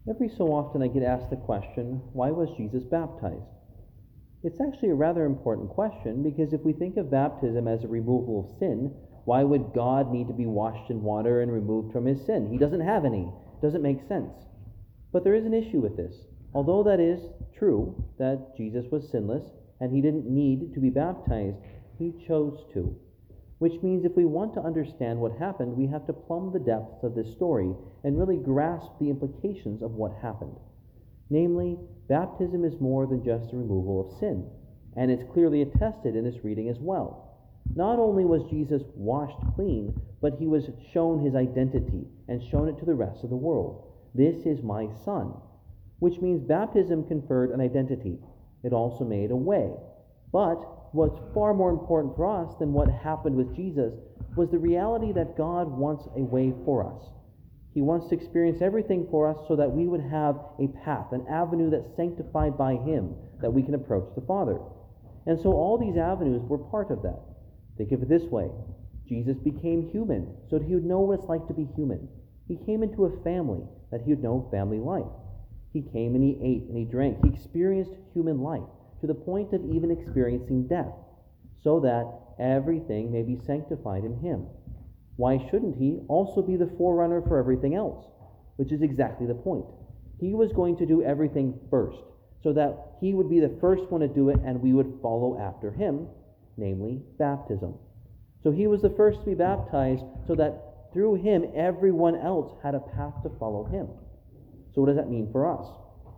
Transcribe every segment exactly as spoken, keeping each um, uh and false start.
Every so often I get asked the question, why was Jesus baptized? It's actually a rather important question because if we think of baptism as a removal of sin, why would God need to be washed in water and removed from his sin? He doesn't have any. It doesn't make sense. But there is an issue with this. Although that is true, that Jesus was sinless and he didn't need to be baptized, he chose to. Which means if we want to understand what happened, we have to plumb the depths of this story and really grasp the implications of what happened. Namely, baptism is more than just a removal of sin, and it's clearly attested in this reading as well. Not only was Jesus washed clean, but he was shown his identity and shown it to the rest of the world. This is my son, which means baptism conferred an identity. It also made a way. But what's far more important for us than what happened with Jesus was the reality that God wants a way for us. He wants to experience everything for us so that we would have a path, an avenue that's sanctified by him, that we can approach the Father. And so all these avenues were part of that. Think of it this way. Jesus became human so that he would know what it's like to be human. He came into a family that he would know family life. He came and he ate and he drank. He experienced human life to the point of even experiencing death, so that everything may be sanctified in him. Why shouldn't he also be the forerunner for everything else? Which is exactly the point. He was going to do everything first, so that he would be the first one to do it and we would follow after him, namely baptism. So he was the first to be baptized so that through him everyone else had a path to follow him. So what does that mean for us?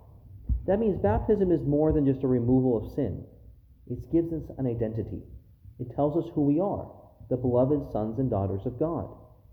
That means baptism is more than just a removal of sin. It gives us an identity. It tells us who we are, the beloved sons and daughters of God.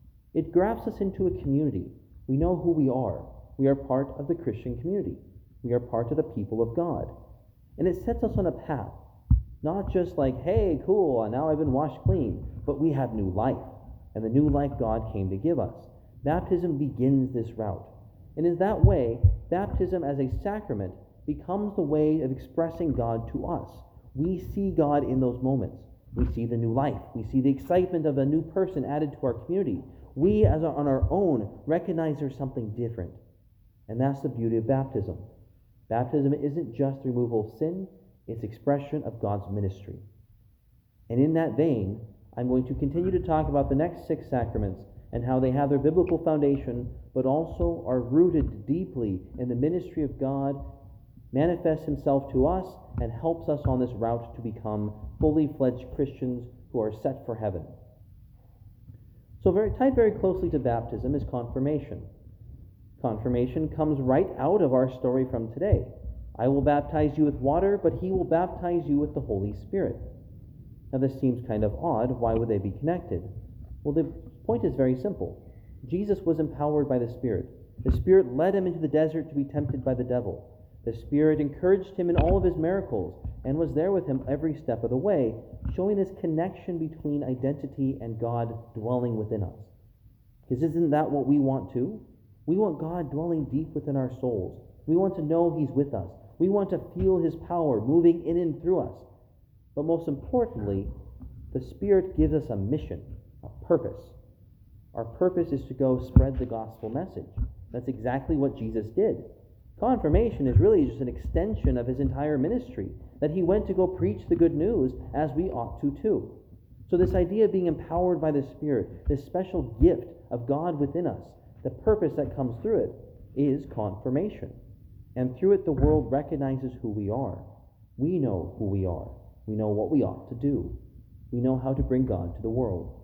It grafts us into a community. We know who we are. We are part of the Christian community. We are part of the people of God. And it sets us on a path, not just like, hey, cool, now I've been washed clean, but we have new life, and the new life God came to give us. Baptism begins this route. And in that way, baptism as a sacrament becomes the way of expressing God to us. We see God in those moments. We see the new life. We see the excitement of a new person added to our community. We, as our, on our own, recognize there's something different. And that's the beauty of baptism. Baptism isn't just removal of sin, it's expression of God's ministry. And in that vein, I'm going to continue to talk about the next six sacraments and how they have their biblical foundation, but also are rooted deeply in the ministry of God, manifests himself to us, and helps us on this route to become fully fledged Christians who are set for heaven. So very tied very closely to baptism is confirmation. Confirmation comes right out of our story from today. I will baptize you with water, but he will baptize you with the Holy Spirit. Now this seems kind of odd. Why would they be connected? Well, the point is very simple. Jesus was empowered by the Spirit. The Spirit led him into the desert to be tempted by the devil. The Spirit encouraged him in all of his miracles and was there with him every step of the way, showing this connection between identity and God dwelling within us. Because isn't that what we want too? We want God dwelling deep within our souls. We want to know he's with us. We want to feel his power moving in and through us. But most importantly, the Spirit gives us a mission, a purpose. Our purpose is to go spread the gospel message. That's exactly what Jesus did. Confirmation is really just an extension of his entire ministry, that he went to go preach the good news as we ought to too. So this idea of being empowered by the Spirit, this special gift of God within us, the purpose that comes through it is confirmation. And through it the world recognizes who we are. We know who we are. We know what we ought to do. We know how to bring God to the world.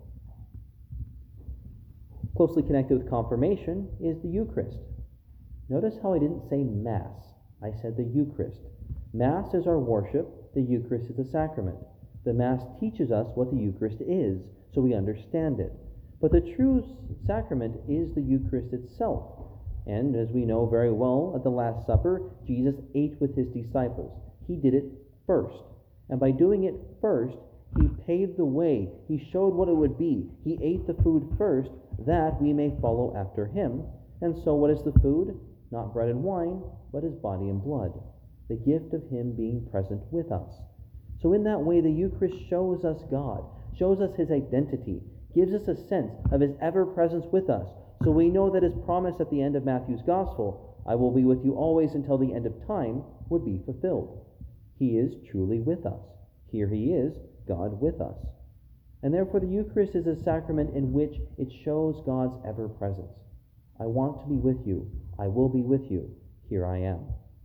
Closely connected with confirmation is the Eucharist. Notice how I didn't say Mass. I said the Eucharist. Mass is our worship. The Eucharist is the sacrament. The Mass teaches us what the Eucharist is, so we understand it. But the true sacrament is the Eucharist itself. And as we know very well, at the Last Supper, Jesus ate with his disciples. He did it first. And by doing it first, he paved the way. He showed what it would be. He ate the food first, that we may follow after him. And so what is the food? Not bread and wine, but his body and blood. The gift of him being present with us. So in that way, the Eucharist shows us God, shows us his identity, gives us a sense of his ever-presence with us. So we know that his promise at the end of Matthew's Gospel, I will be with you always until the end of time would be fulfilled. He is truly with us. Here he is, God with us. And therefore the Eucharist is a sacrament in which it shows God's ever-presence. I want to be with you. I will be with you. Here I am.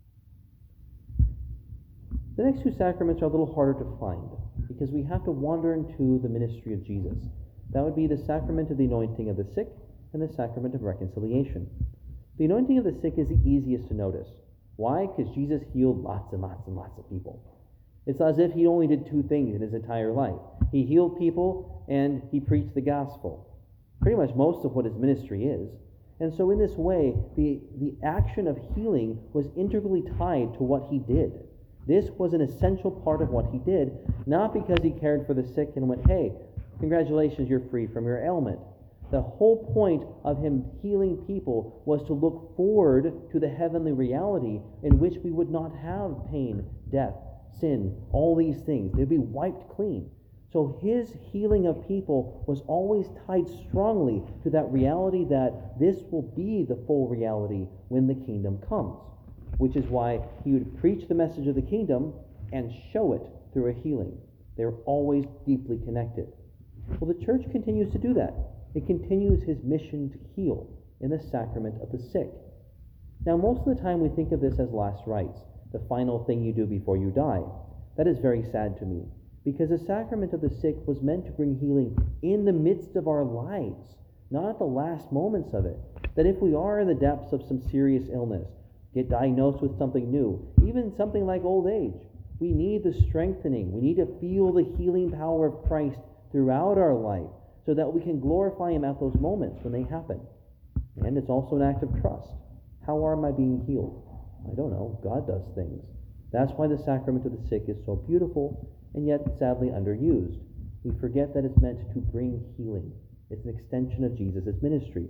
The next two sacraments are a little harder to find because we have to wander into the ministry of Jesus. That would be the sacrament of the anointing of the sick and the sacrament of reconciliation. The anointing of the sick is the easiest to notice. Why? Because Jesus healed lots and lots and lots of people. It's as if he only did two things in his entire life. He healed people and he preached the gospel. Pretty much most of what his ministry is. And so in this way, the, the action of healing was integrally tied to what he did. This was an essential part of what he did, not because he cared for the sick and went, hey, congratulations, you're free from your ailment. The whole point of him healing people was to look forward to the heavenly reality in which we would not have pain, death, sin, all these things. They'd be wiped clean. So his healing of people was always tied strongly to that reality that this will be the full reality when the kingdom comes, which is why he would preach the message of the kingdom and show it through a healing. They're always deeply connected. Well, the church continues to do that. It continues his mission to heal in the sacrament of the sick. Now, most of the time we think of this as last rites, the final thing you do before you die. That is very sad to me, because the sacrament of the sick was meant to bring healing in the midst of our lives, not at the last moments of it. That if we are in the depths of some serious illness, get diagnosed with something new, even something like old age, we need the strengthening. We need to feel the healing power of Christ throughout our life so that we can glorify him at those moments when they happen. And it's also an act of trust. How am I being healed? I don't know. God does things. That's why the sacrament of the sick is so beautiful and yet sadly underused. We forget that it's meant to bring healing. It's an extension of Jesus' ministry.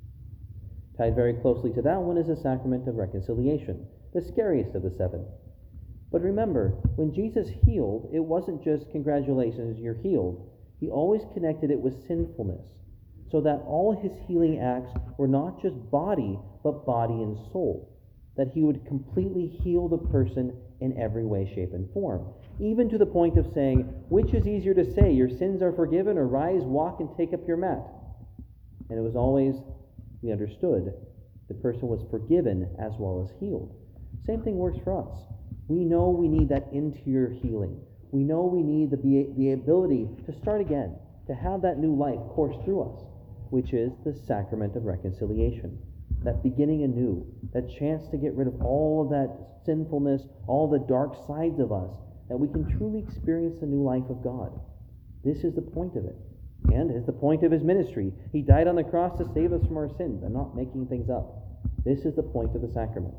Tied very closely to that one is the sacrament of reconciliation, the scariest of the seven. But remember, when Jesus healed, it wasn't just congratulations, you're healed. He always connected it with sinfulness, so that all his healing acts were not just body, but body and soul. That he would completely heal the person in every way, shape, and form. Even to the point of saying, which is easier to say, your sins are forgiven, or rise, walk, and take up your mat? And it was always, we understood, the person was forgiven as well as healed. Same thing works for us. We know we need that interior healing. We know we need the, the ability to start again, to have that new life course through us, which is the sacrament of reconciliation. That beginning anew, that chance to get rid of all of that sinfulness, all the dark sides of us, that we can truly experience the new life of God. This is the point of it. And it's the point of his ministry. He died on the cross to save us from our sins. I'm not making things up. This is the point of the sacrament.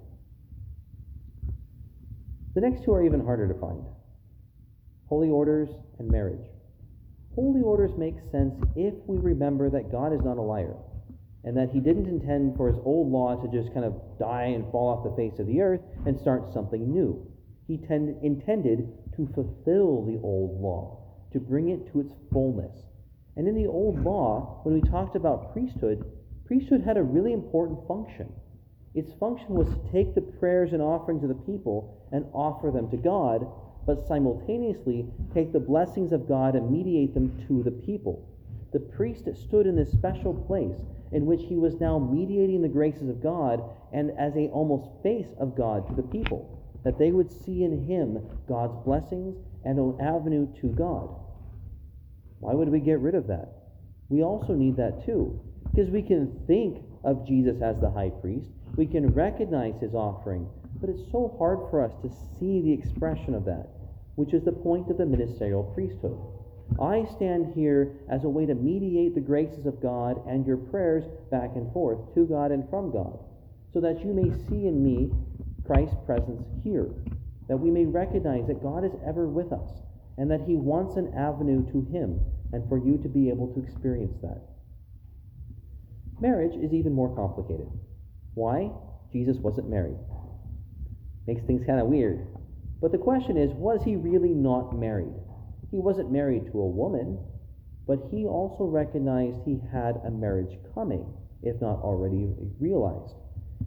The next two are even harder to find. Holy orders and marriage. Holy orders make sense if we remember that God is not a liar, and that he didn't intend for his old law to just kind of die and fall off the face of the earth and start something new. He tend, intended to fulfill the old law, to bring it to its fullness. And in the old law, when we talked about priesthood, priesthood had a really important function. Its function was to take the prayers and offerings of the people and offer them to God, but simultaneously take the blessings of God and mediate them to the people. The priest stood in this special place in which he was now mediating the graces of God and as a almost face of God to the people, that they would see in him God's blessings and an avenue to God. Why would we get rid of that? We also need that too, because we can think of Jesus as the high priest, we can recognize his offering, but it's so hard for us to see the expression of that, which is the point of the ministerial priesthood. I stand here as a way to mediate the graces of God and your prayers back and forth to God and from God, so that you may see in me Christ's presence here, that we may recognize that God is ever with us, and that he wants an avenue to him, and for you to be able to experience that. Marriage is even more complicated. Why? Jesus wasn't married. Makes things kind of weird. But the question is, was he really not married? He wasn't married to a woman, but he also recognized he had a marriage coming, if not already realized.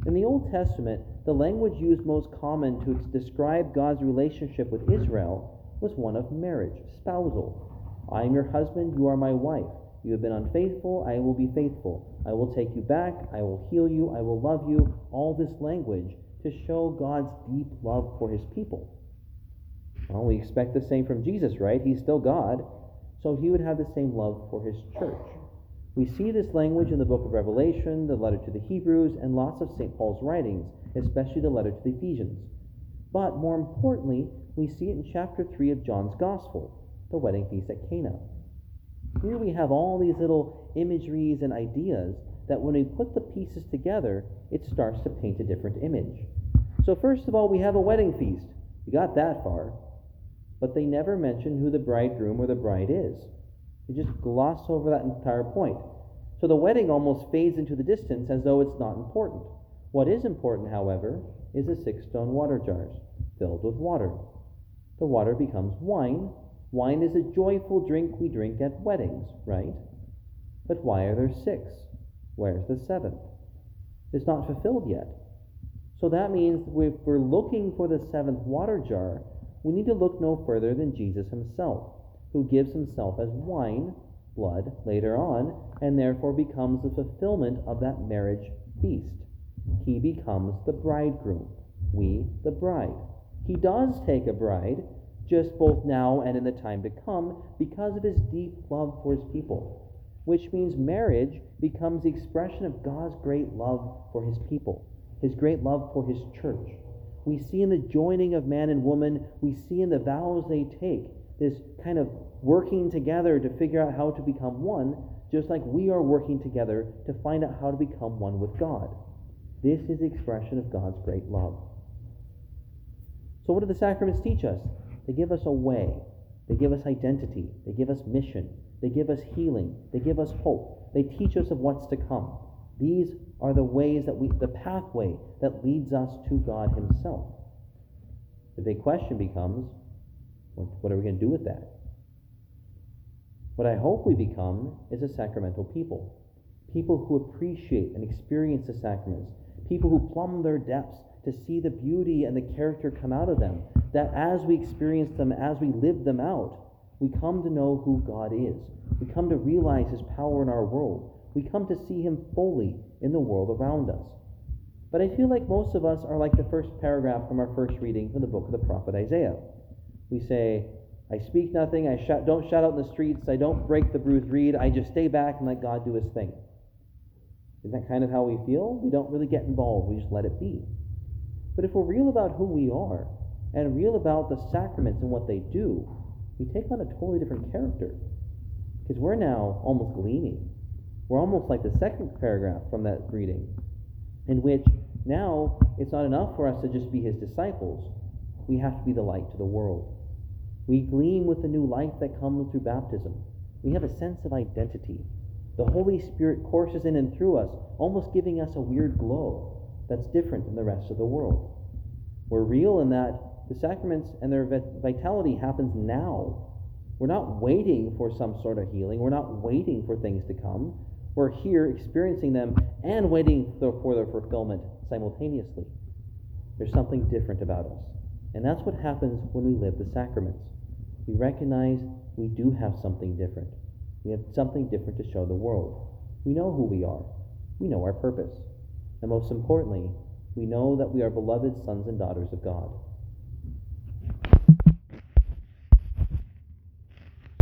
In the Old Testament, the language used most common to describe God's relationship with Israel was one of marriage, spousal. I am your husband, you are my wife. You have been unfaithful, I will be faithful. I will take you back, I will heal you, I will love you. All this language to show God's deep love for his people. Well, we expect the same from Jesus, right? He's still God, so he would have the same love for his church. We see this language in the book of Revelation, the letter to the Hebrews, and lots of Saint Paul's writings, especially the letter to the Ephesians. But more importantly, we see it in chapter three of John's Gospel, the wedding feast at Cana. Here we have all these little imageries and ideas that when we put the pieces together, it starts to paint a different image. So first of all, we have a wedding feast. We got that far. But they never mention who the bridegroom or the bride is. They just gloss over that entire point. So the wedding almost fades into the distance as though it's not important. What is important, however, is the six stone water jars filled with water. The water becomes wine. Wine is a joyful drink we drink at weddings, right? But why are there six? Where's the seventh? It's not fulfilled yet. So that means if we're looking for the seventh water jar, we need to look no further than Jesus himself, who gives himself as wine, blood, later on, and therefore becomes the fulfillment of that marriage feast. He becomes the bridegroom, we the bride. He does take a bride, just both now and in the time to come, because of his deep love for his people, which means marriage becomes the expression of God's great love for his people, his great love for his church. We see in the joining of man and woman, we see in the vows they take, this kind of working together to figure out how to become one, just like we are working together to find out how to become one with God. This is the expression of God's great love. So what do the sacraments teach us? They give us a way. They give us identity. They give us mission. They give us healing. They give us hope. They teach us of what's to come. These are the ways that we, the pathway that leads us to God himself. The big question becomes, what are we going to do with that? What I hope we become is a sacramental people. People who appreciate and experience the sacraments. People who plumb their depths to see the beauty and the character come out of them. That as we experience them, as we live them out, we come to know who God is. We come to realize his power in our world. We come to see him fully in the world around us. But I feel like most of us are like the first paragraph from our first reading from the book of the prophet Isaiah. We say, I speak nothing, I shout, don't shout out in the streets, I don't break the bruised reed, I just stay back and let God do his thing. Isn't that kind of how we feel? We don't really get involved, we just let it be. But if we're real about who we are, and real about the sacraments and what they do, we take on a totally different character. Because we're now almost gleaming. We're almost like the second paragraph from that reading, in which now it's not enough for us to just be his disciples. We have to be the light to the world. We gleam with the new life that comes through baptism. We have a sense of identity. The Holy Spirit courses in and through us, almost giving us a weird glow that's different than the rest of the world. We're real in that the sacraments and their vitality happens now. We're not waiting for some sort of healing. We're not waiting for things to come. We're here experiencing them and waiting for their fulfillment simultaneously. There's something different about us. And that's what happens when we live the sacraments. We recognize we do have something different. We have something different to show the world. We know who we are. We know our purpose. And most importantly, we know that we are beloved sons and daughters of God.